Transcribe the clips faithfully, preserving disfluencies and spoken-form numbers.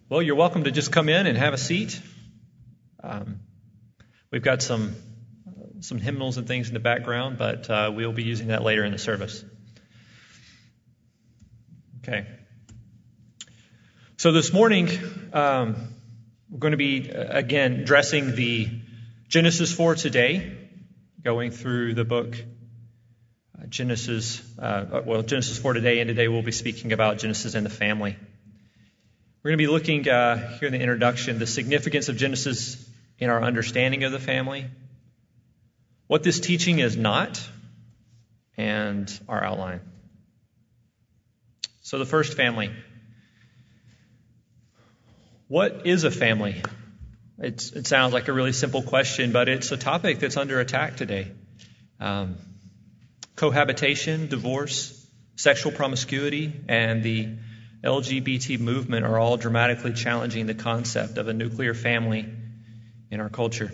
Well, you're welcome to just come in and have a seat. Um, we've got some some hymnals and things in the background, but uh, we'll be using that later in the service. Okay. So this morning, um, we're going to be, uh, again, addressing the Genesis for today, going through the book uh, Genesis, uh, well, Genesis for today, and today we'll be speaking about Genesis and the family. We're going to be looking uh, here in the introduction, the significance of Genesis in our understanding of the family, what this teaching is not, and our outline. So the first, family. What is a family? It's, it sounds like a really simple question, but it's a topic that's under attack today. Um, cohabitation, divorce, sexual promiscuity, and the L G B T movement are all dramatically challenging the concept of a nuclear family in our culture.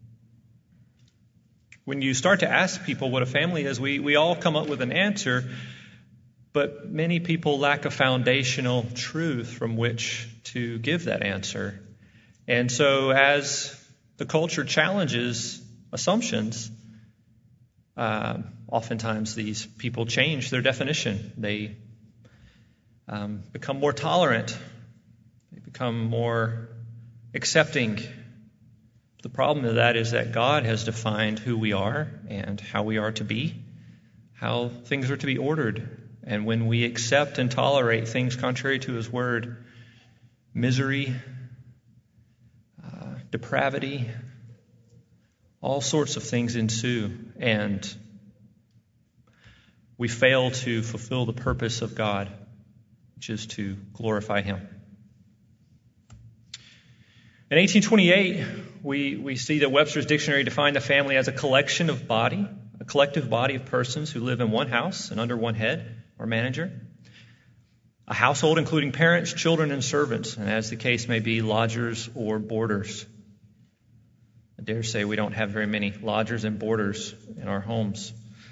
When you start to ask people what a family is, we, we all come up with an answer, but many people lack a foundational truth from which to give that answer. And so as the culture challenges assumptions, uh, oftentimes these people change their definition. They Um, become more tolerant. They become more accepting. The problem of that is that God has defined who we are and how we are to be, how things are to be ordered. And when we accept and tolerate things contrary to His Word, misery, uh, depravity, all sorts of things ensue, and we fail to fulfill the purpose of God, which is to glorify Him. In eighteen twenty-eight, we, we see that Webster's Dictionary defined the family as a collection of body, a collective body of persons who live in one house and under one head or manager. A household including parents, children, and servants, and as the case may be, lodgers or boarders. I dare say we don't have very many lodgers and boarders in our homes.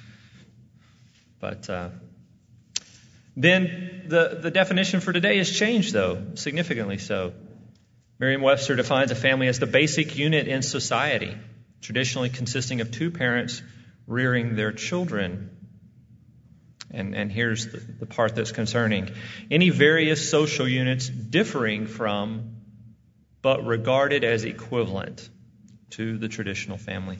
But uh, then the, the definition for today has changed, though, significantly so. Merriam-Webster defines a family as the basic unit in society, traditionally consisting of two parents rearing their children. And, and here's the, the part that's concerning. Any various social units differing from, but regarded as equivalent to the traditional family.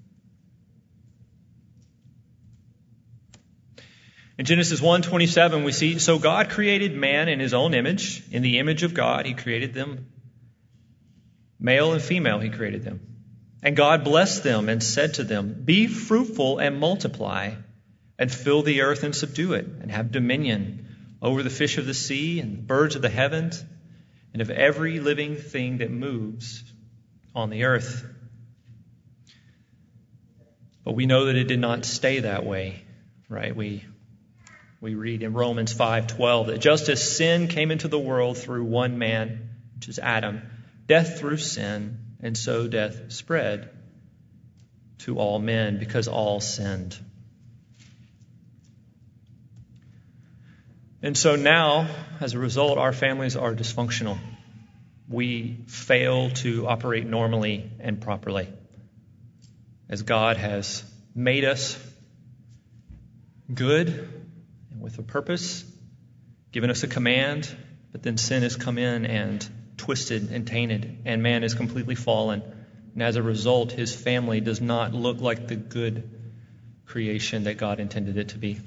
In Genesis one twenty-seven, we see, so God created man in His own image. In the image of God, He created them. Male and female, He created them. And God blessed them and said to them, be fruitful and multiply, and fill the earth and subdue it, and have dominion over the fish of the sea and the birds of the heavens, and of every living thing that moves on the earth. But we know that it did not stay that way, right? We We read in Romans five twelve that just as sin came into the world through one man, which is Adam, death through sin, and so death spread to all men because all sinned. And so now, as a result, our families are dysfunctional. We fail to operate normally and properly, as God has made us good with a purpose, given us a command, but then sin has come in and twisted and tainted, and man is completely fallen. And as a result, his family does not look like the good creation that God intended it to be.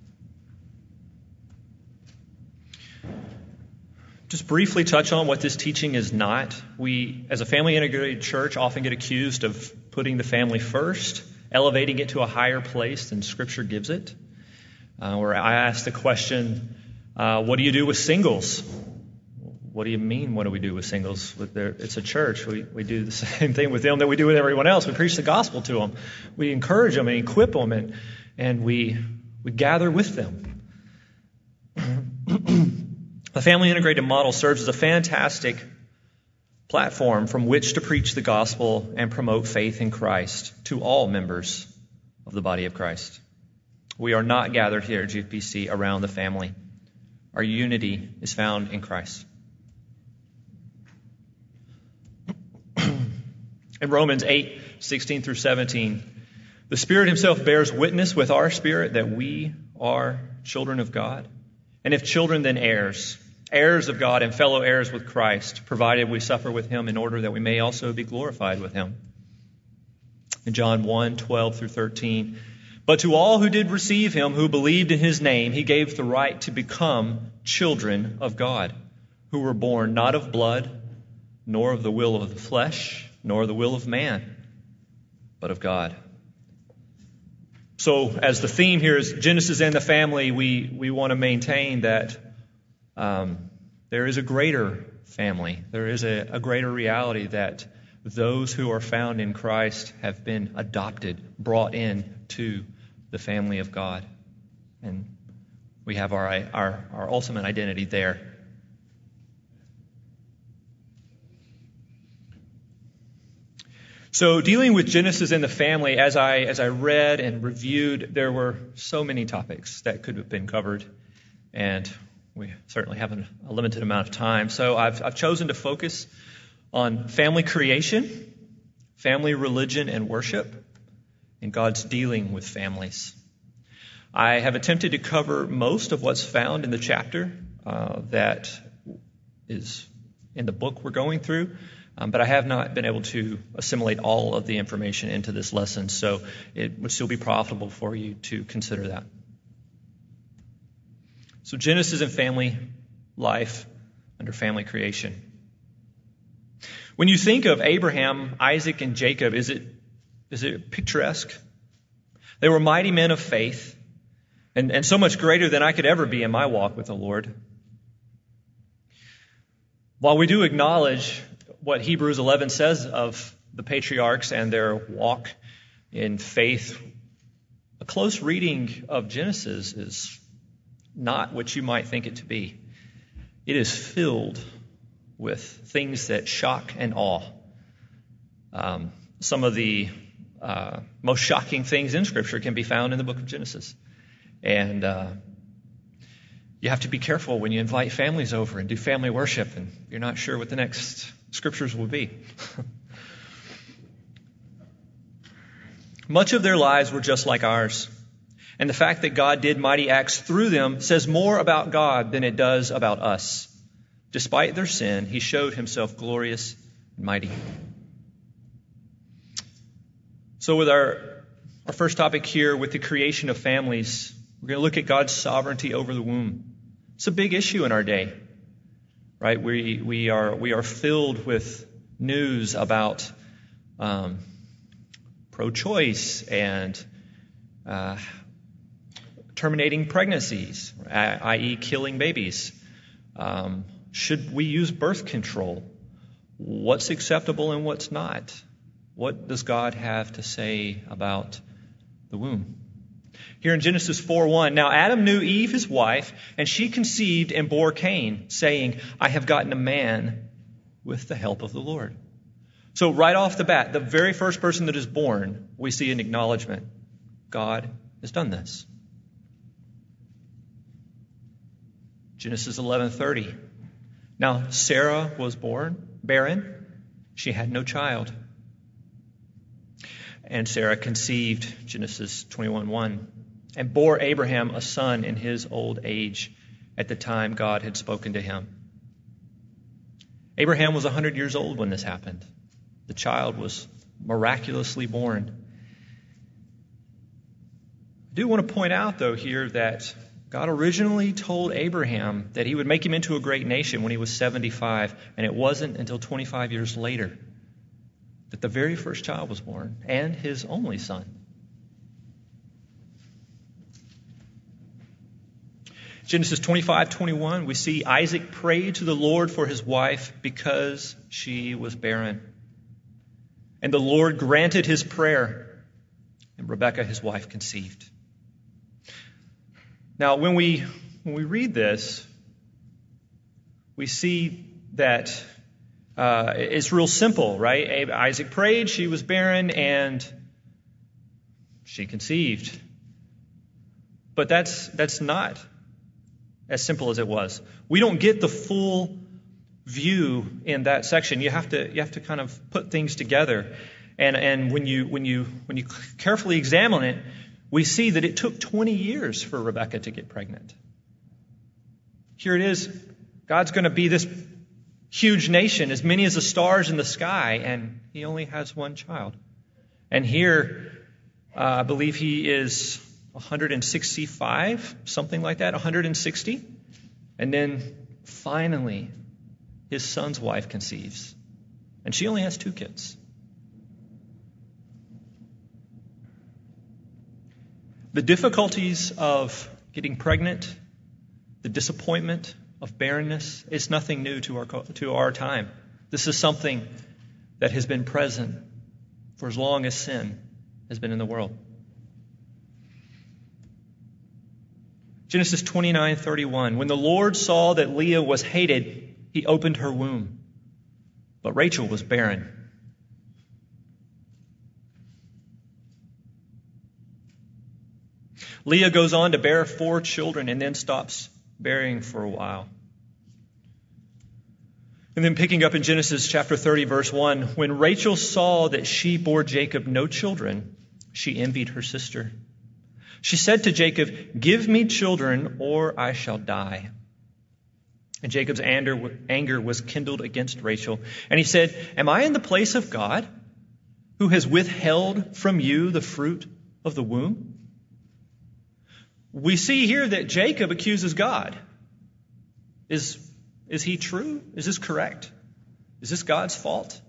Just briefly touch on what this teaching is not. We, as a family integrated church, often get accused of putting the family first, elevating it to a higher place than Scripture gives it. Uh, where I asked the question, uh, what do you do with singles? What do you mean, what do we do with singles? With their, it's a church. We, we do the same thing with them that we do with everyone else. We preach the gospel to them. We encourage them and equip them, and, and we, we gather with them. The family integrated model serves as a fantastic platform from which to preach the gospel and promote faith in Christ to all members of the body of Christ. We are not gathered here at G F B C around the family. Our unity is found in Christ. In Romans eight, sixteen through seventeen, the Spirit himself bears witness with our spirit that we are children of God. And if children, then heirs, heirs of God and fellow heirs with Christ, provided we suffer with him in order that we may also be glorified with him. In John one, twelve through thirteen, but to all who did receive him, who believed in his name, he gave the right to become children of God, who were born not of blood, nor of the will of the flesh, nor the will of man, but of God. So as the theme here is Genesis and the family, we, we want to maintain that um, there is a greater family. There is a, a greater reality that those who are found in Christ have been adopted, brought in to the family of God. And we have our, our, our ultimate identity there. So dealing with Genesis and the family, as I as I read and reviewed, there were so many topics that could have been covered, and we certainly have a limited amount of time. So I've I've chosen to focus on family creation, family religion and worship, and God's dealing with families. I have attempted to cover most of what's found in the chapter uh, that is in the book we're going through. Um, but I have not been able to assimilate all of the information into this lesson, so it would still be profitable for you to consider that. So Genesis and family life under family creation. When you think of Abraham, Isaac, and Jacob, is it is it picturesque? They were mighty men of faith, and, and so much greater than I could ever be in my walk with the Lord. While we do acknowledge what Hebrews eleven says of the patriarchs and their walk in faith, a close reading of Genesis is not what you might think it to be. It is filled with things that shock and awe. Um, some of the uh, most shocking things in Scripture can be found in the book of Genesis. And uh, you have to be careful when you invite families over and do family worship and you're not sure what the next scriptures will be. Much of their lives were just like ours. And the fact that God did mighty acts through them says more about God than it does about us. Despite their sin, he showed himself glorious and mighty. So with our, our first topic here, with the creation of families, we're going to look at God's sovereignty over the womb. It's a big issue in our day. Right, we we are we are filled with news about um, pro-choice and uh, terminating pregnancies, that is, killing babies. Um, should we use birth control? What's acceptable and what's not? What does God have to say about the womb? Here in Genesis four one, now Adam knew Eve, his wife, and she conceived and bore Cain, saying, I have gotten a man with the help of the Lord. So right off the bat, the very first person that is born, we see an acknowledgement. God has done this. Genesis eleven thirty. Now Sarah was born, barren. She had no child. And Sarah conceived, Genesis twenty-one one. And bore Abraham a son in his old age at the time God had spoken to him. Abraham was one hundred years old when this happened. The child was miraculously born. I do want to point out, though, here that God originally told Abraham that he would make him into a great nation when he was seventy-five, and it wasn't until twenty-five years later that the very first child was born, and his only son. Genesis twenty-five twenty-one, we see Isaac pray to the Lord for his wife because she was barren. And the Lord granted his prayer, and Rebekah, his wife, conceived. Now, when we when we read this, we see that uh, it's real simple, right? Isaac prayed, she was barren, and she conceived. But that's that's not as simple as it was. We don't get the full view in that section. You have to you have to kind of put things together. And and when you when you when you carefully examine it, we see that it took twenty years for Rebekah to get pregnant. Here it is. God's going to be this huge nation, as many as the stars in the sky, and he only has one child. And here, uh, I believe he is one hundred sixty-five, something like that, one hundred sixty. And then finally, his son's wife conceives. And she only has two kids. The difficulties of getting pregnant, the disappointment of barrenness, is nothing new to our to our time. This is something that has been present for as long as sin has been in the world. Genesis twenty-nine thirty-one. When the Lord saw that Leah was hated, he opened her womb, but Rachel was barren. Leah goes on to bear four children and then stops bearing for a while. And then picking up in Genesis chapter thirty, verse one, when Rachel saw that she bore Jacob no children, she envied her sister. She said to Jacob, "Give me children, or I shall die." And Jacob's anger was kindled against Rachel. And he said, "Am I in the place of God, who has withheld from you the fruit of the womb?" We see here that Jacob accuses God. Is, is he true? Is this correct? Is this God's fault?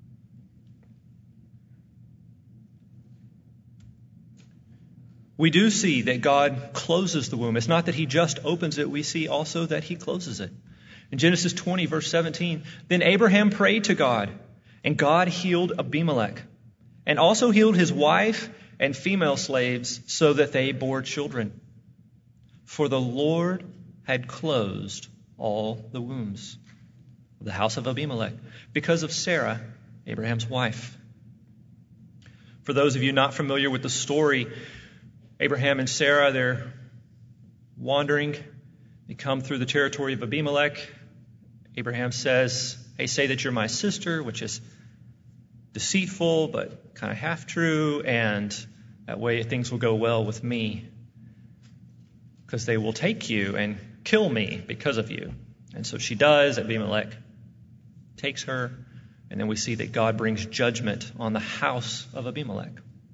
We do see that God closes the womb. It's not that he just opens it. We see also that he closes it. In Genesis twenty, verse seventeen, then Abraham prayed to God, and God healed Abimelech, and also healed his wife and female slaves, so that they bore children. For the Lord had closed all the wombs of the house of Abimelech because of Sarah, Abraham's wife. For those of you not familiar with the story, Abraham and Sarah, they're wandering. They come through the territory of Abimelech. Abraham says, "Hey, say that you're my sister," which is deceitful but kind of half true, and that way things will go well with me, because they will take you and kill me because of you. And so she does. Abimelech takes her, and then we see that God brings judgment on the house of Abimelech.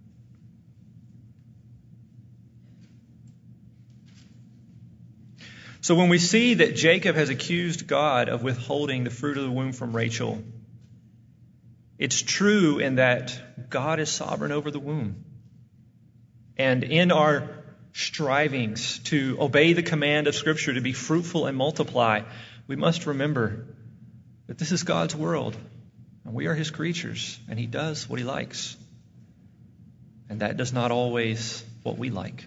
So when we see that Jacob has accused God of withholding the fruit of the womb from Rachel, it's true in that God is sovereign over the womb. And in our strivings to obey the command of Scripture to be fruitful and multiply, we must remember that this is God's world, and we are his creatures, and he does what he likes. And that does not always what we like.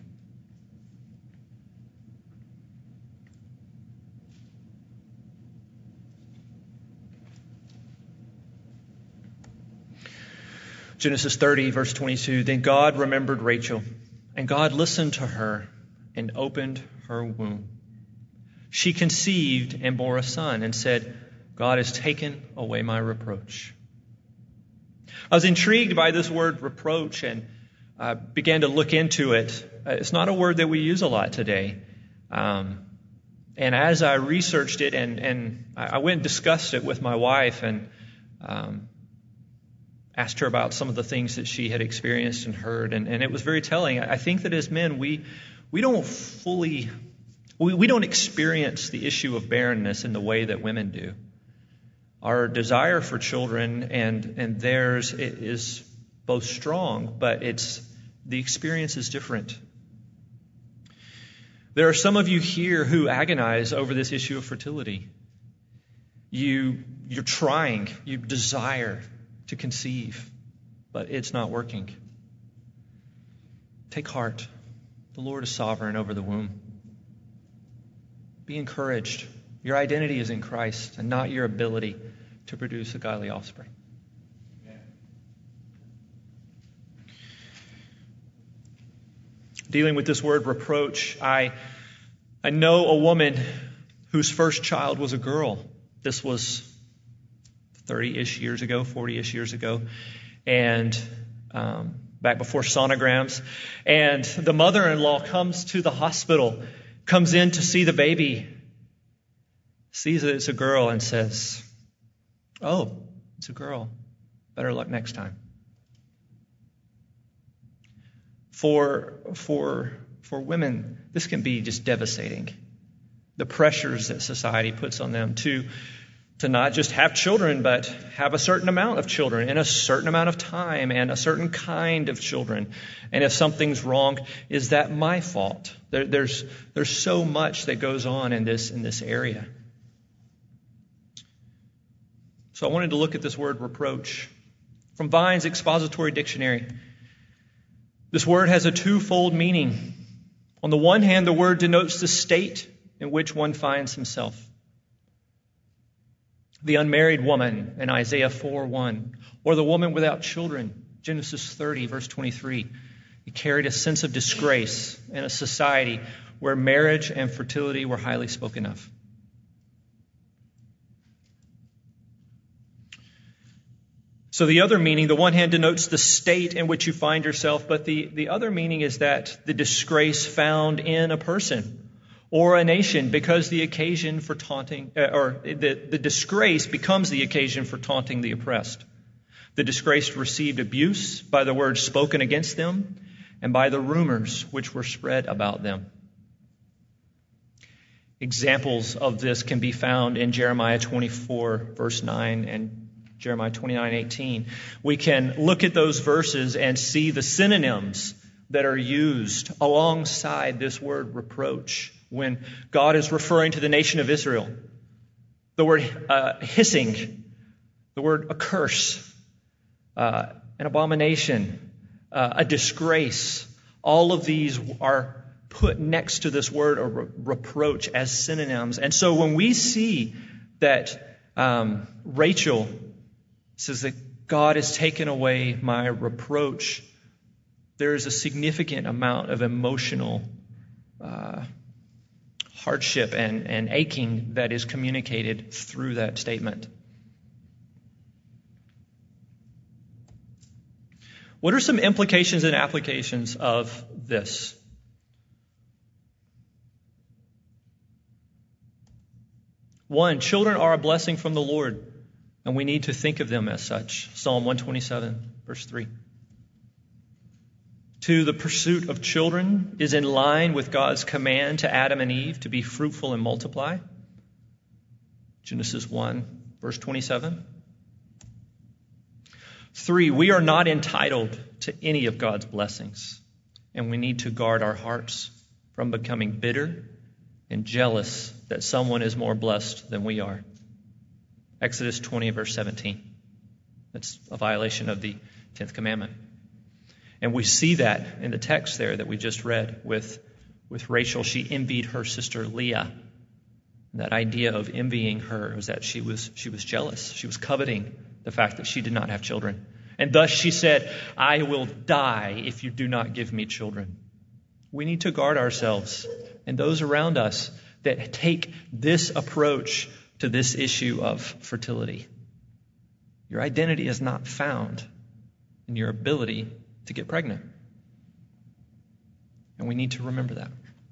Genesis thirty, verse twenty-two, then God remembered Rachel, and God listened to her and opened her womb. She conceived and bore a son and said, "God has taken away my reproach." I was intrigued by this word reproach and uh, began to look into it. Uh, it's not a word that we use a lot today. Um, and as I researched it and, and I went and discussed it with my wife and um, asked her about some of the things that she had experienced and heard, and, and it was very telling. I think that as men, we we don't fully, we, we don't experience the issue of barrenness in the way that women do. Our desire for children and, and theirs is both strong, but it's the experience is different. There are some of you here who agonize over this issue of fertility. You, you're trying, you desire to conceive, but it's not working. Take heart. The Lord is sovereign over the womb. Be encouraged. Your identity is in Christ and not your ability to produce a godly offspring. Amen. Dealing with this word reproach, I, I know a woman whose first child was a girl. This was thirty-ish years ago, forty-ish years ago, and um, back before sonograms. And the mother-in-law comes to the hospital, comes in to see the baby, sees that it's a girl, and says, "Oh, it's a girl. Better luck next time." For for for women, this can be just devastating. The pressures that society puts on them to to not just have children, but have a certain amount of children in a certain amount of time and a certain kind of children. And if something's wrong, is that my fault? There, there's there's so much that goes on in this in this area. So I wanted to look at this word reproach from Vine's Expository Dictionary. This word has a twofold meaning. On the one hand, the word denotes the state in which one finds himself. The unmarried woman in Isaiah four one, or the woman without children, Genesis thirty, verse twenty-three. He carried a sense of disgrace in a society where marriage and fertility were highly spoken of. So the other meaning, the one hand denotes the state in which you find yourself, but the, the other meaning is that the disgrace found in a person or a nation because the occasion for taunting, uh, or the, the disgrace becomes the occasion for taunting the oppressed. The disgraced received abuse by the words spoken against them and by the rumors which were spread about them. Examples of this can be found in Jeremiah twenty-four, verse nine, and Jeremiah twenty-nine eighteen. We can look at those verses and see the synonyms that are used alongside this word reproach when God is referring to the nation of Israel. The word uh, hissing, the word a curse, uh, an abomination, uh, a disgrace. All of these are put next to this word or re- reproach as synonyms. And so when we see that um, Rachel says that God has taken away my reproach, there is a significant amount of emotional uh, hardship and, and aching that is communicated through that statement. What are some implications and applications of this? One, children are a blessing from the Lord, and we need to think of them as such. Psalm one twenty-seven, verse three. Two, the pursuit of children is in line with God's command to Adam and Eve to be fruitful and multiply. Genesis one, verse twenty-seven. Three, we are not entitled to any of God's blessings, and we need to guard our hearts from becoming bitter and jealous that someone is more blessed than we are. Exodus twenty, verse seventeen. That's a violation of the tenth commandment. And we see that in the text there that we just read with, with Rachel. She envied her sister Leah. And that idea of envying her was that she was, she was jealous. She was coveting the fact that she did not have children. And thus she said, I will die if you do not give me children. We need to guard ourselves and those around us that take this approach to this issue of fertility. Your identity is not found in your ability to get pregnant. And we need to remember that.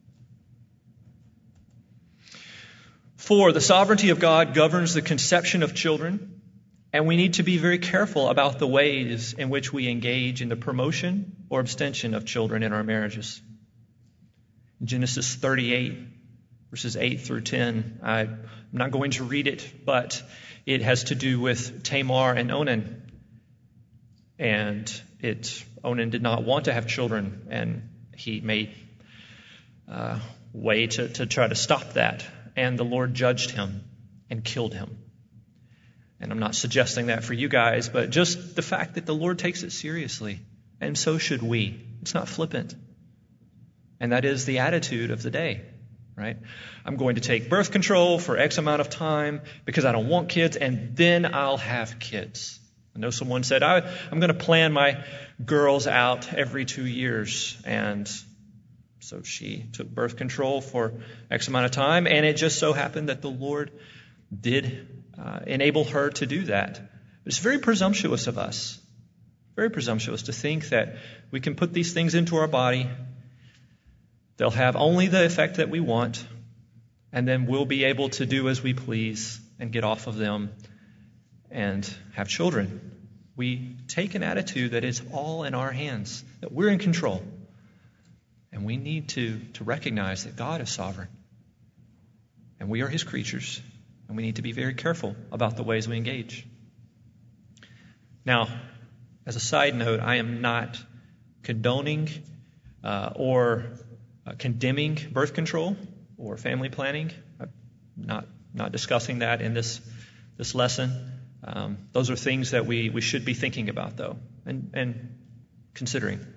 Four, the sovereignty of God governs the conception of children, and we need to be very careful about the ways in which we engage in the promotion or abstention of children in our marriages. In Genesis thirty-eight, verses eight through ten, I'm not going to read it, but it has to do with Tamar and Onan. And it, Onan did not want to have children, and he made a way to, to try to stop that. And the Lord judged him and killed him. And I'm not suggesting that for you guys, but just the fact that the Lord takes it seriously, and so should we. It's not flippant. And that is the attitude of the day, right? I'm going to take birth control for X amount of time because I don't want kids, and then I'll have kids. I know someone said, I, I'm going to plan my girls out every two years. And so she took birth control for X amount of time. And it just so happened that the Lord did uh, enable her to do that. It's very presumptuous of us, very presumptuous to think that we can put these things into our body, they'll have only the effect that we want, and then we'll be able to do as we please and get off of them and have children. We take an attitude that it's all in our hands, that we're in control. And we need to, to recognize that God is sovereign. And we are his creatures. And we need to be very careful about the ways we engage. Now, as a side note, I am not condoning uh, or uh, condemning birth control or family planning. I'm not, not discussing that in this, this lesson. Um, those are things that we, we should be thinking about, though, and, and considering.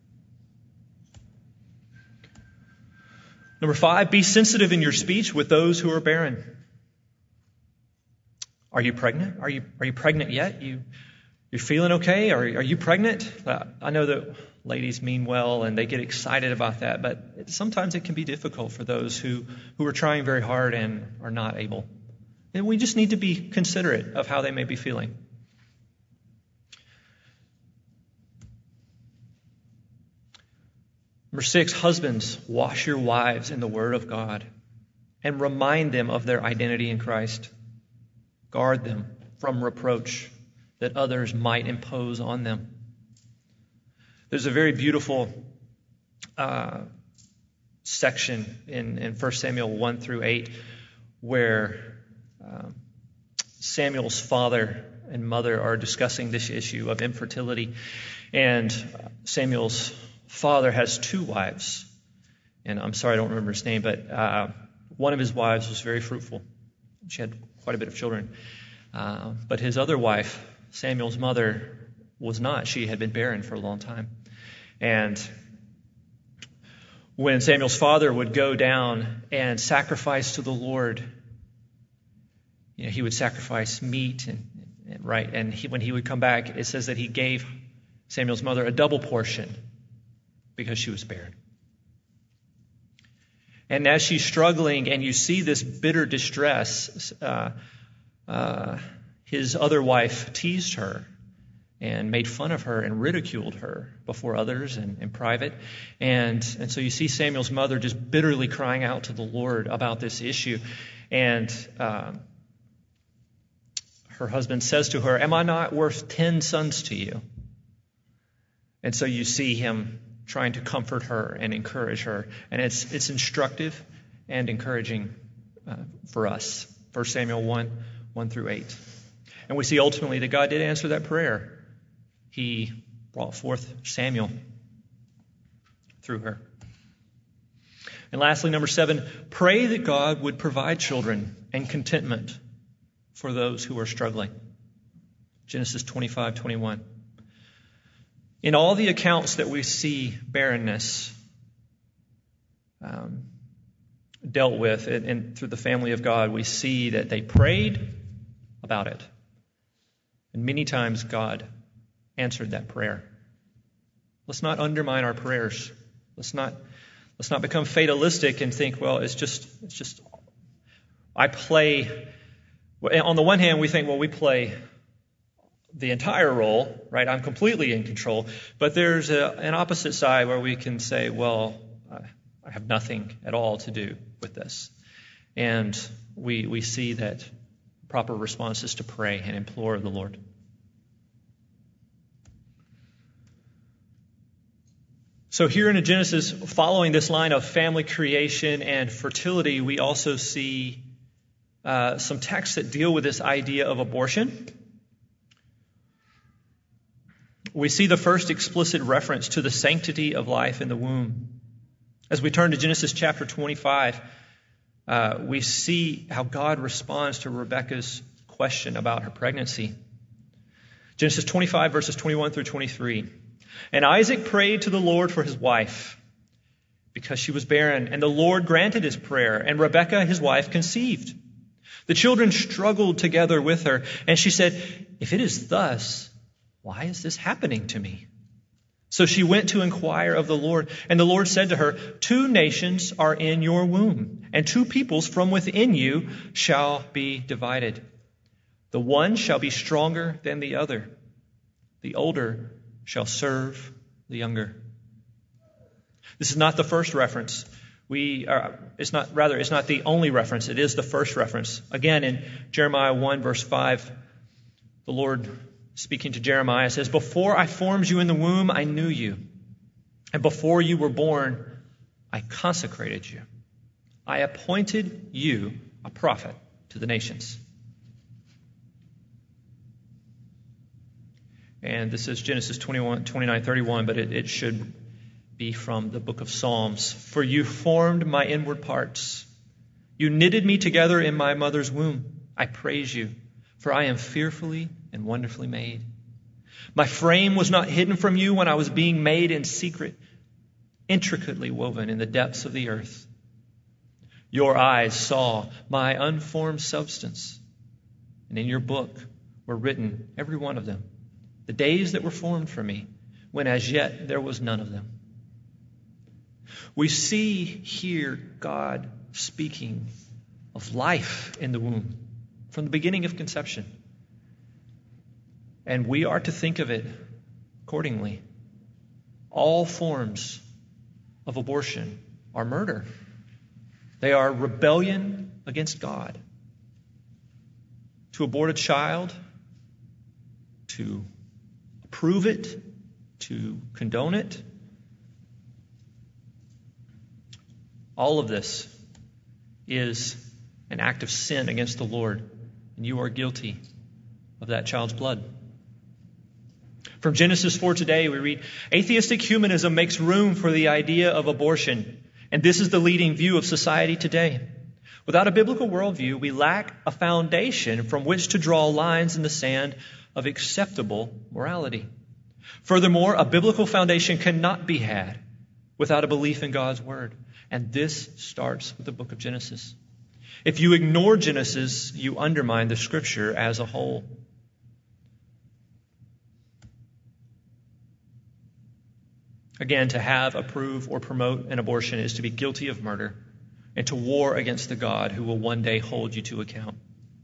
Number five, be sensitive in your speech with those who are barren. Are you pregnant? Are you are you pregnant yet? You you're feeling okay? Are are you pregnant? Uh, I know that ladies mean well and they get excited about that, but it, sometimes it can be difficult for those who, who are trying very hard and are not able. And we just need to be considerate of how they may be feeling. Number six, husbands, wash your wives in the Word of God and remind them of their identity in Christ. Guard them from reproach that others might impose on them. There's a very beautiful uh, section in, in First Samuel one through eight where Um, Samuel's father and mother are discussing this issue of infertility. And Samuel's father has two wives. And I'm sorry, I don't remember his name, but uh, one of his wives was very fruitful. She had quite a bit of children. Uh, but his other wife, Samuel's mother, was not. She had been barren for a long time. And when Samuel's father would go down and sacrifice to the Lord, you know, he would sacrifice meat, and, and right, and he, when he would come back, it says that he gave Samuel's mother a double portion because she was barren. And as she's struggling, and you see this bitter distress, uh, uh, his other wife teased her and made fun of her and ridiculed her before others and in private. And, and so you see Samuel's mother just bitterly crying out to the Lord about this issue. And uh, her husband says to her, "Am I not worth ten sons to you?" And so you see him trying to comfort her and encourage her. And it's it's instructive and encouraging uh, for us. First Samuel one, one through eight. And we see ultimately that God did answer that prayer. He brought forth Samuel through her. And lastly, number seven, pray that God would provide children and contentment for those who are struggling. Genesis twenty-five, twenty-one. In all the accounts that we see barrenness um, dealt with, and, and through the family of God, we see that they prayed about it. And many times God answered that prayer. Let's not undermine our prayers. Let's not let's not become fatalistic and think, well, it's just it's just I play. On the one hand, we think, well, we play the entire role, right? I'm completely in control. But there's a, an opposite side where we can say, well, I have nothing at all to do with this. And we we see that proper response is to pray and implore the Lord. So here in Genesis, following this line of family creation and fertility, we also see uh, some texts that deal with this idea of abortion. We see the first explicit reference to the sanctity of life in the womb. As we turn to Genesis chapter twenty-five, uh, we see how God responds to Rebekah's question about her pregnancy. Genesis twenty-five, verses twenty-one through twenty-three. And Isaac prayed to the Lord for his wife, because she was barren, and the Lord granted his prayer, and Rebekah, his wife, conceived. The children struggled together with her, and she said, "If it is thus, why is this happening to me?" So she went to inquire of the Lord, and the Lord said to her, "Two nations are in your womb, and two peoples from within you shall be divided. The one shall be stronger than the other. The older shall serve the younger. This is not the first reference. We are, it's not, rather, it's not the only reference. It is the first reference. Again, in Jeremiah one, verse five, the Lord, speaking to Jeremiah, says, "Before I formed you in the womb, I knew you. And before you were born, I consecrated you. I appointed you a prophet to the nations." And this is Genesis twenty-one, twenty-nine, thirty-one, but it, it should be from the book of Psalms. "For you formed my inward parts. You knitted me together in my mother's womb. I praise you, for I am fearfully and wonderfully made. My frame was not hidden from you when I was being made in secret, intricately woven in the depths of the earth. Your eyes saw my unformed substance, and in your book were written, every one of them, the days that were formed for me, when as yet there was none of them." We see here God speaking of life in the womb from the beginning of conception. And we are to think of it accordingly. All forms of abortion are murder. They are rebellion against God. To abort a child, to approve it, to condone it, all of this is an act of sin against the Lord, and you are guilty of that child's blood. From Genesis four today, we read, "Atheistic humanism makes room for the idea of abortion, and this is the leading view of society today. Without a biblical worldview, we lack a foundation from which to draw lines in the sand of acceptable morality. Furthermore, a biblical foundation cannot be had without a belief in God's Word. And this starts with the book of Genesis. If you ignore Genesis, you undermine the Scripture as a whole. Again, to have, approve, or promote an abortion is to be guilty of murder and to war against the God who will one day hold you to account.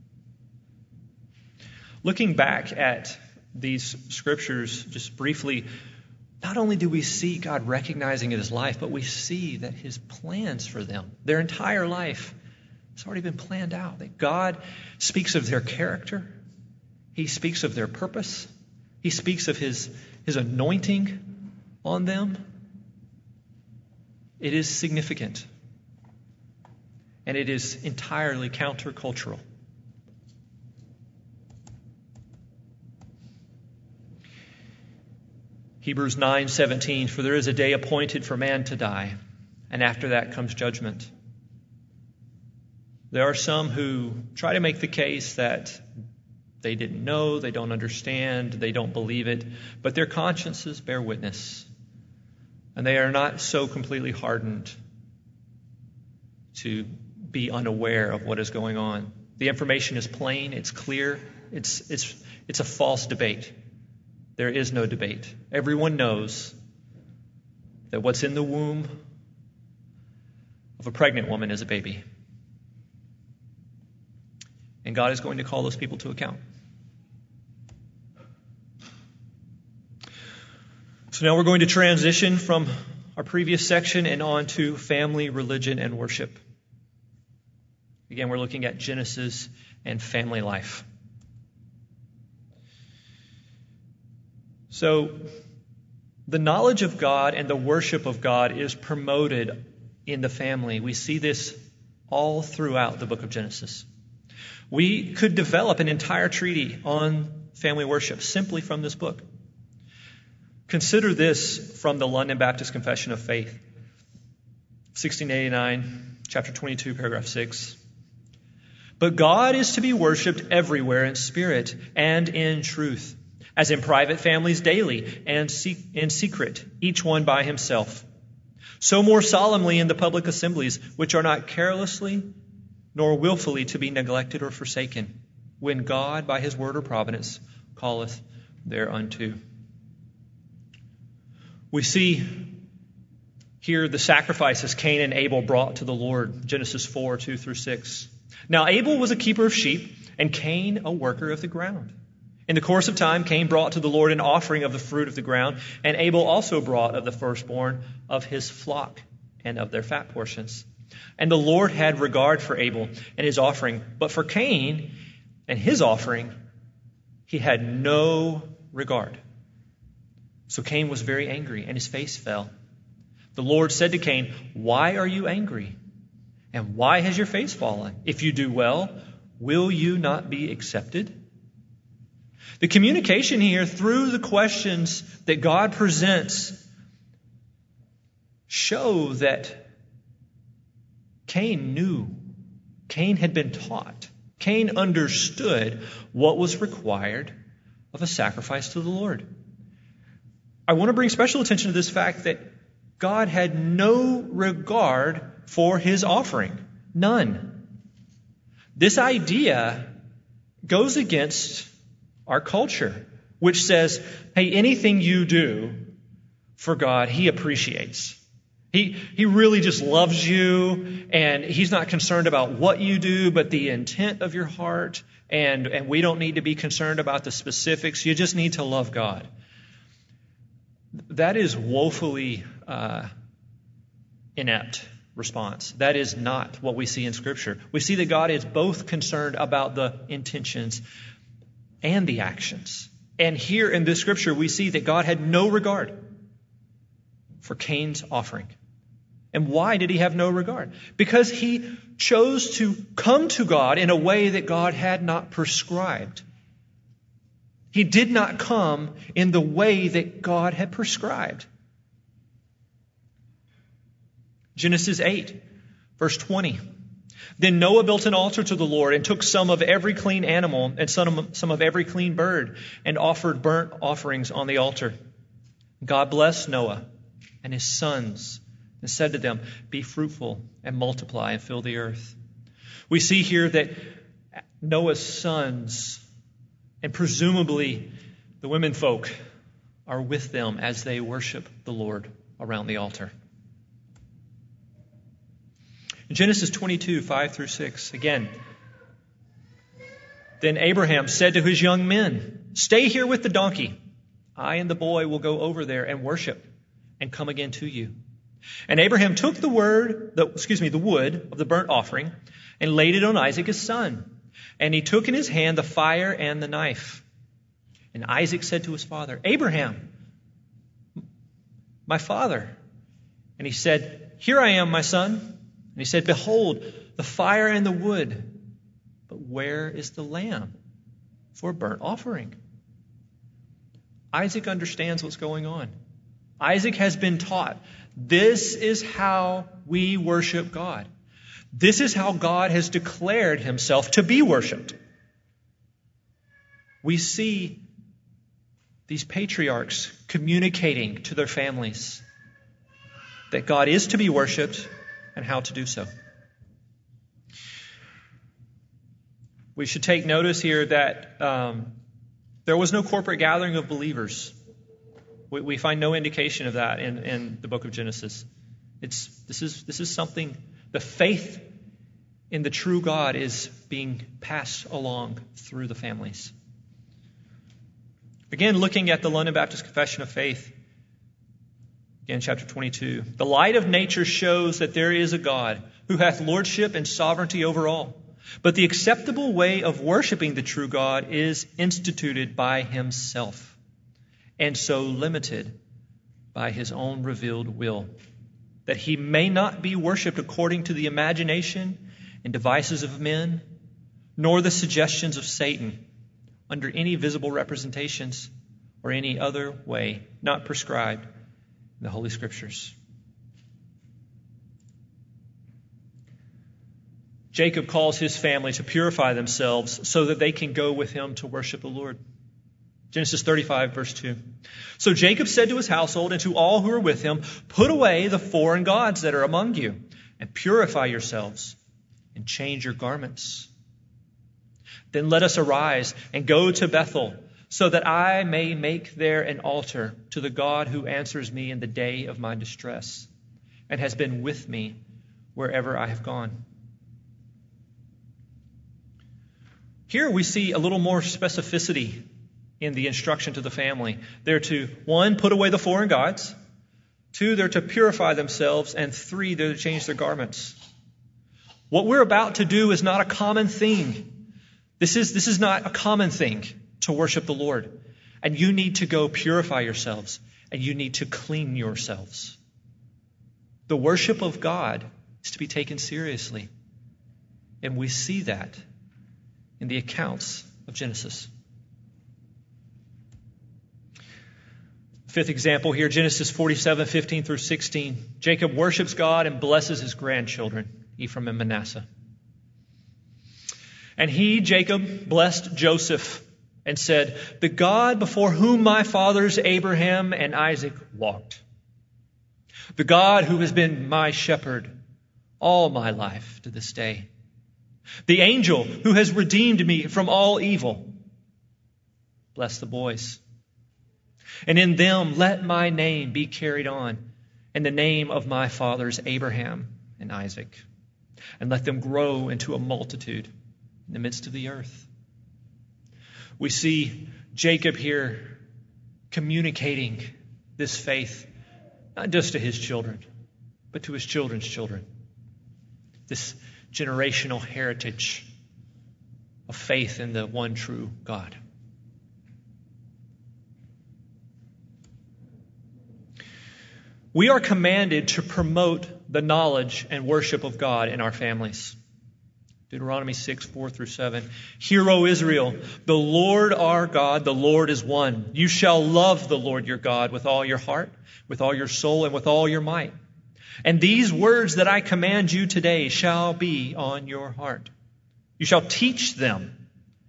Looking back at these scriptures just briefly, not only do we see God recognizing in his life, but we see that his plans for them, their entire life, has already been planned out. That God speaks of their character. He speaks of their purpose. He speaks of his, his anointing on them. It is significant. And it is entirely countercultural. Hebrews nine seventeen, "For there is a day appointed for man to die, and after that comes judgment." There are some who try to make the case that they didn't know, they don't understand, they don't believe it, but their consciences bear witness, and they are not so completely hardened to be unaware of what is going on. The information is plain, it's clear, it's it's it's a false debate. There is no debate. Everyone knows that what's in the womb of a pregnant woman is a baby. And God is going to call those people to account. So now we're going to transition from our previous section and on to family, religion, and worship. Again, we're looking at Genesis and family life. So, the knowledge of God and the worship of God is promoted in the family. We see this all throughout the book of Genesis. We could develop an entire treatise on family worship simply from this book. Consider this from the London Baptist Confession of Faith, sixteen eighty-nine, chapter twenty-two, paragraph six. "But God is to be worshipped everywhere in spirit and in truth, as in private families daily and in secret, each one by himself. So more solemnly in the public assemblies, which are not carelessly nor willfully to be neglected or forsaken, when God by his word or providence calleth thereunto." We see here the sacrifices Cain and Abel brought to the Lord, Genesis four, two through six. Now Abel was a keeper of sheep, and Cain a worker of the ground. In the course of time, Cain brought to the Lord an offering of the fruit of the ground, and Abel also brought of the firstborn of his flock and of their fat portions. And the Lord had regard for Abel and his offering, but for Cain and his offering he had no regard. So Cain was very angry, and his face fell. The Lord said to Cain, "Why are you angry? And why has your face fallen? If you do well, will you not be accepted?" The communication here through the questions that God presents show that Cain knew. Cain had been taught. Cain understood what was required of a sacrifice to the Lord. I want to bring special attention to this fact that God had no regard for his offering. None. This idea goes against our culture, which says, hey, anything you do for God, he appreciates. He, he really just loves you, and he's not concerned about what you do, but the intent of your heart, and, and we don't need to be concerned about the specifics. You just need to love God. That is woefully uh, inept response. That is not what we see in Scripture. We see that God is both concerned about the intentions and the actions. And here in this Scripture, we see that God had no regard for Cain's offering. And why did he have no regard? Because he chose to come to God in a way that God had not prescribed. He did not come in the way that God had prescribed. Genesis eight, verse twenty. Then Noah built an altar to the Lord and took some of every clean animal and some of, some of every clean bird and offered burnt offerings on the altar. God blessed Noah and his sons and said to them, "Be fruitful and multiply and fill the earth." We see here that Noah's sons, and presumably the women folk, are with them as they worship the Lord around the altar. In Genesis twenty-two, five through six, again, then Abraham said to his young men, "Stay here with the donkey. I and the boy will go over there and worship and come again to you." And Abraham took the word, the, excuse me, the wood of the burnt offering and laid it on Isaac his son. And he took in his hand the fire and the knife. And Isaac said to his father, "Abraham, my father." And he said, "Here I am, my son." And he said, "Behold, the fire and the wood, but where is the lamb for a burnt offering?" Isaac understands what's going on. Isaac has been taught, this is how we worship God. This is how God has declared himself to be worshiped. We see these patriarchs communicating to their families that God is to be worshiped and how to do so. We should take notice here that um, there was no corporate gathering of believers. We, we find no indication of that in, in the book of Genesis. It's this is this is something, the faith in the true God is being passed along through the families. Again, looking at the London Baptist Confession of Faith, again, chapter twenty-two. The light of nature shows that there is a God who hath lordship and sovereignty over all. But the acceptable way of worshiping the true God is instituted by himself, and so limited by his own revealed will, that he may not be worshipped according to the imagination and devices of men, nor the suggestions of Satan, under any visible representations or any other way not prescribed in the Holy Scriptures. Jacob calls his family to purify themselves so that they can go with him to worship the Lord. Genesis thirty-five, verse two. So Jacob said to his household and to all who are with him, "Put away the foreign gods that are among you, and purify yourselves, and change your garments. Then let us arise and go to Bethel, so that I may make there an altar to the God who answers me in the day of my distress, and has been with me wherever I have gone." Here we see a little more specificity in the instruction to the family. They're to, one, put away the foreign gods. Two, they're to purify themselves. And three, they're to change their garments. What we're about to do is not a common thing. This is, this is not a common thing to worship the Lord. And you need to go purify yourselves. And you need to clean yourselves. The worship of God is to be taken seriously. And we see that in the accounts of Genesis. Fifth example here, Genesis forty-seven, fifteen through sixteen. Jacob worships God and blesses his grandchildren, Ephraim and Manasseh. And he, Jacob, blessed Joseph and said, "The God before whom my fathers Abraham and Isaac walked, the God who has been my shepherd all my life to this day, the angel who has redeemed me from all evil, bless the boys. And in them let my name be carried on, and the name of my fathers Abraham and Isaac, and let them grow into a multitude in the midst of the earth." We see Jacob here communicating this faith, not just to his children, but to his children's children. This generational heritage of faith in the one true God. We are commanded to promote the knowledge and worship of God in our families. Deuteronomy six, four through seven. "Hear, O Israel, the Lord our God, the Lord is one. You shall love the Lord your God with all your heart, with all your soul, and with all your might. And these words that I command you today shall be on your heart. You shall teach them.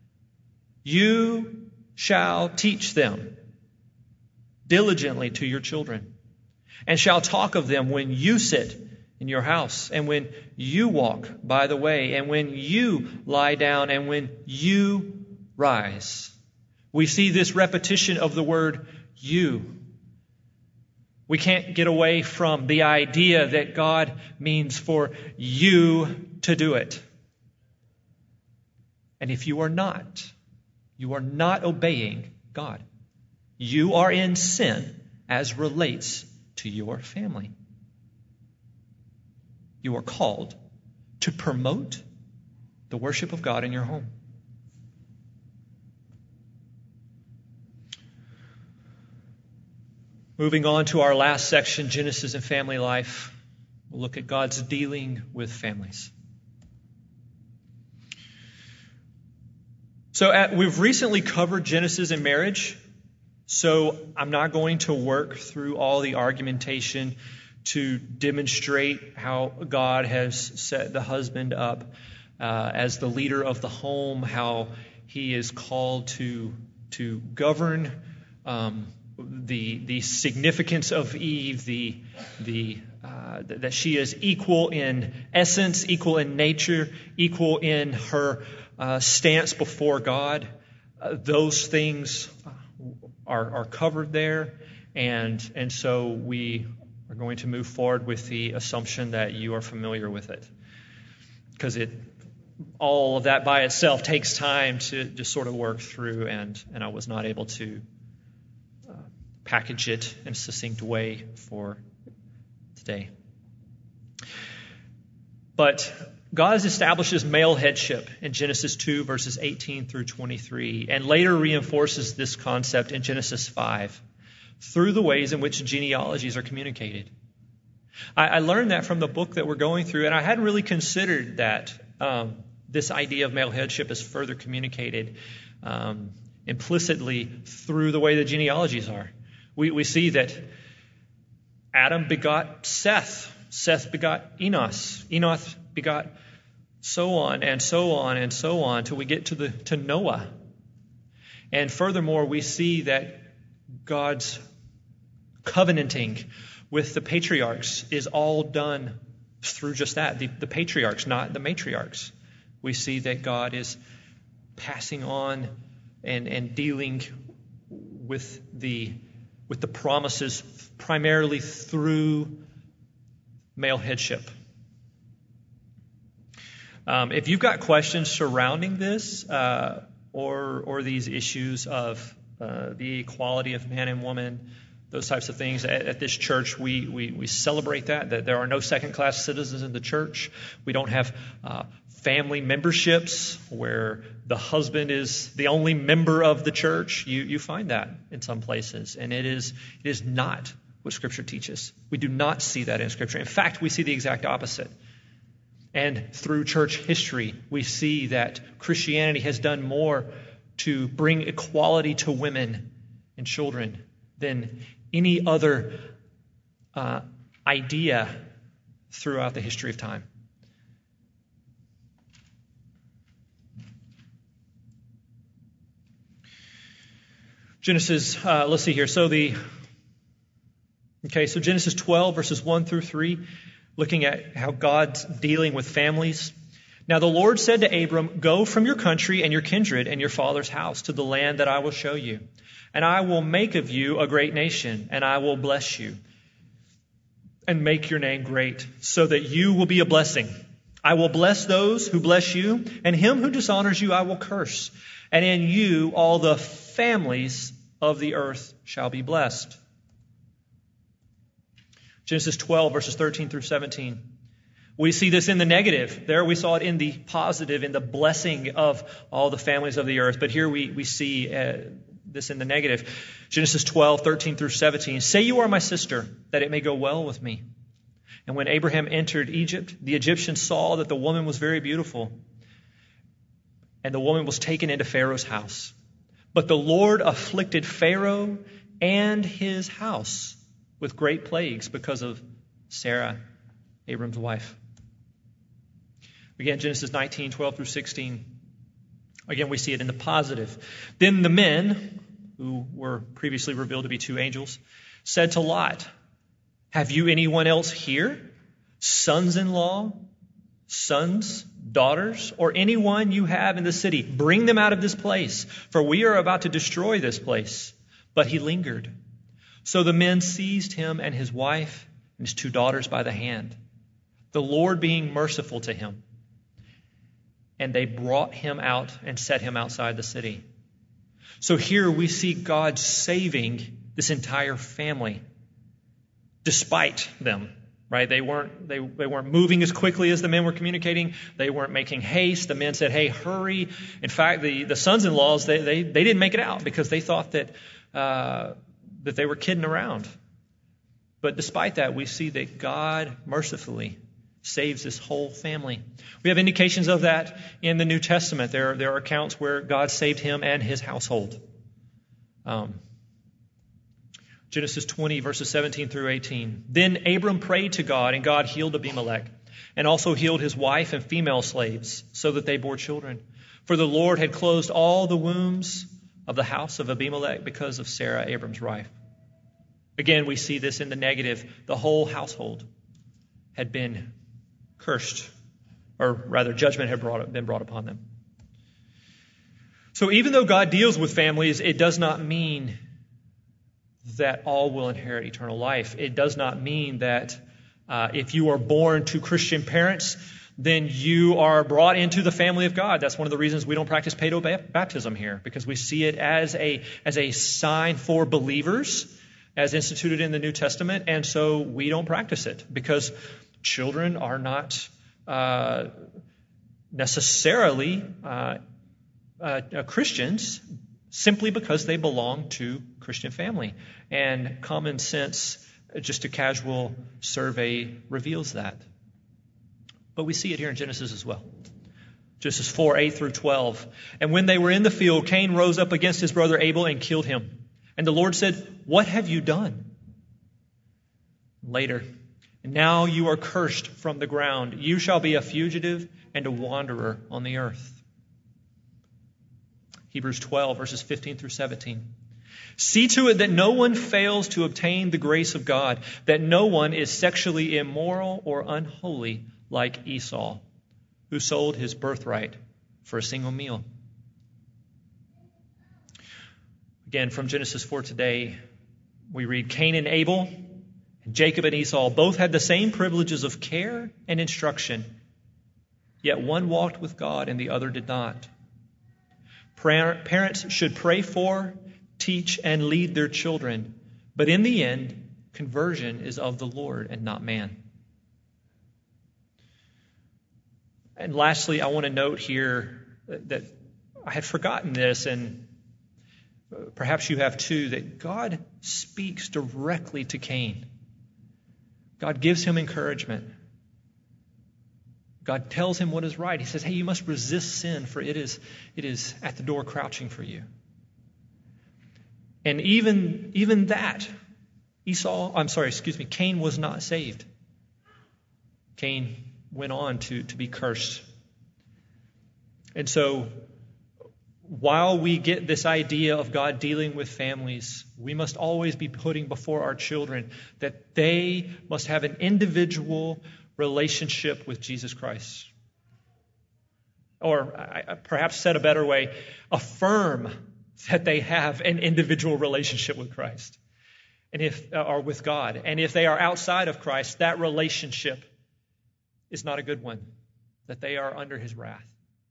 You shall teach them diligently to your children, and shall talk of them when you sit in your house, and when you walk by the way, and when you lie down, and when you rise." We see this repetition of the word "you." We can't get away from the idea that God means for you to do it. And if you are not, you are not obeying God. You are in sin as relates to your family. You are called to promote the worship of God in your home. Moving on to our last section, Genesis and family life. We'll look at God's dealing with families. So at, we've recently covered Genesis and marriage, so I'm not going to work through all the argumentation to demonstrate how God has set the husband up uh, as the leader of the home, how he is called to to govern, um, the the significance of Eve, the the uh, that she is equal in essence, equal in nature, equal in her uh, stance before God. Uh, those things are are covered there, and and so we are going to move forward with the assumption that you are familiar with it, because it all of that by itself takes time to just sort of work through, and and I was not able to uh, package it in a succinct way for today. But God establishes male headship in Genesis two, verses eighteen through twenty-three, and later reinforces this concept in Genesis five. Through the ways in which genealogies are communicated. I, I learned that from the book that we're going through, and I hadn't really considered that um, this idea of male headship is further communicated um, implicitly through the way the genealogies are. We, we see that Adam begot Seth. Seth begot Enos. Enos begot so on and so on and so on till we get to the to Noah. And furthermore, we see that God's covenanting with the patriarchs is all done through just that, the, the patriarchs, not the matriarchs. We see that God is passing on and, and dealing with the with the promises primarily through male headship. Um, if you've got questions surrounding this uh, or or these issues of uh, the equality of man and woman, those types of things, at, at this church we, we we celebrate that, that there are no second-class citizens in the church. We don't have uh, family memberships where the husband is the only member of the church. You you find that in some places, and it is it is not what Scripture teaches. We do not see that in Scripture. In fact, we see the exact opposite. And through church history, we see that Christianity has done more to bring equality to women and children than any other uh, idea throughout the history of time. Genesis, uh, let's see here. So the, okay, so Genesis twelve, verses one through three, looking at how God's dealing with families. Now the Lord said to Abram, "Go from your country and your kindred and your father's house to the land that I will show you. And I will make of you a great nation, and I will bless you and make your name great, so that you will be a blessing. I will bless those who bless you, and him who dishonors you I will curse. And in you all the families of the earth shall be blessed." Genesis twelve, verses thirteen through seventeen. We see this in the negative. There we saw it in the positive, in the blessing of all the families of the earth. But here we, we see uh, this in the negative. Genesis twelve, thirteen through seventeen. "Say you are my sister, that it may go well with me. And when Abraham entered Egypt, the Egyptians saw that the woman was very beautiful. And the woman was taken into Pharaoh's house. But the Lord afflicted Pharaoh and his house with great plagues because of Sarah, Abram's wife." Again, Genesis nineteen, twelve through sixteen. Again, we see it in the positive. "Then the men, who were previously revealed to be two angels, said to Lot, 'Have you anyone else here? Sons-in-law, sons, daughters, or anyone you have in the city? Bring them out of this place, for we are about to destroy this place.' But he lingered. So the men seized him and his wife and his two daughters by the hand, the Lord being merciful to him. And they brought him out and set him outside the city." So here we see God saving this entire family despite them, right? They weren't, they, they weren't moving as quickly as the men were communicating. They weren't making haste. The men said, "Hey, hurry." In fact, the, the sons-in-laws, they, they, they didn't make it out because they thought that, uh, that they were kidding around. But despite that, we see that God mercifully saves this whole family. We have indications of that in the New Testament. There, there are accounts where God saved him and his household. Um, Genesis twenty, verses seventeen through eighteen. "Then Abram prayed to God, and God healed Abimelech, and also healed his wife and female slaves, so that they bore children. For the Lord had closed all the wombs of the house of Abimelech because of Sarah, Abram's wife." Again, we see this in the negative. The whole household had been cursed, or rather judgment had brought, been brought upon them. So even though God deals with families, it does not mean that all will inherit eternal life. It does not mean that uh, if you are born to Christian parents, then you are brought into the family of God. That's one of the reasons we don't practice paedo-baptism here, because we see it as a, as a sign for believers, as instituted in the New Testament, and so we don't practice it because children are not uh, necessarily uh, uh, Christians simply because they belong to Christian family. And common sense, just a casual survey, reveals that. But we see it here in Genesis as well. Genesis four, eight through twelve. "And when they were in the field, Cain rose up against his brother Abel and killed him. And the Lord said, 'What have you done?' Later, 'Now you are cursed from the ground. You shall be a fugitive and a wanderer on the earth.'" Hebrews twelve, verses fifteen through seventeen. "See to it that no one fails to obtain the grace of God, that no one is sexually immoral or unholy like Esau, who sold his birthright for a single meal." Again, from Genesis four today, we read, "Cain and Abel, and Jacob and Esau both had the same privileges of care and instruction. Yet one walked with God and the other did not. Parents should pray for, teach, and lead their children, but in the end, conversion is of the Lord and not man. And lastly, I want to note here that I had forgotten this, and perhaps you have too, that God speaks directly to Cain. God gives him encouragement. God tells him what is right. He says, hey, you must resist sin, for it is, it is at the door crouching for you. And even, even that, Esau, I'm sorry, excuse me, Cain was not saved. Cain went on to, to be cursed. And so, while we get this idea of God dealing with families, we must always be putting before our children that they must have an individual relationship with Jesus Christ. Or I, perhaps said a better way, affirm that they have an individual relationship with Christ and if or with God. And if they are outside of Christ, that relationship is not a good one, that they are under his wrath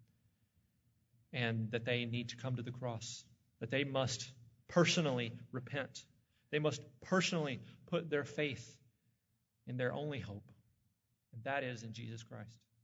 and that they need to come to the cross, that they must personally repent. They must personally put their faith in their only hope, and that is in Jesus Christ.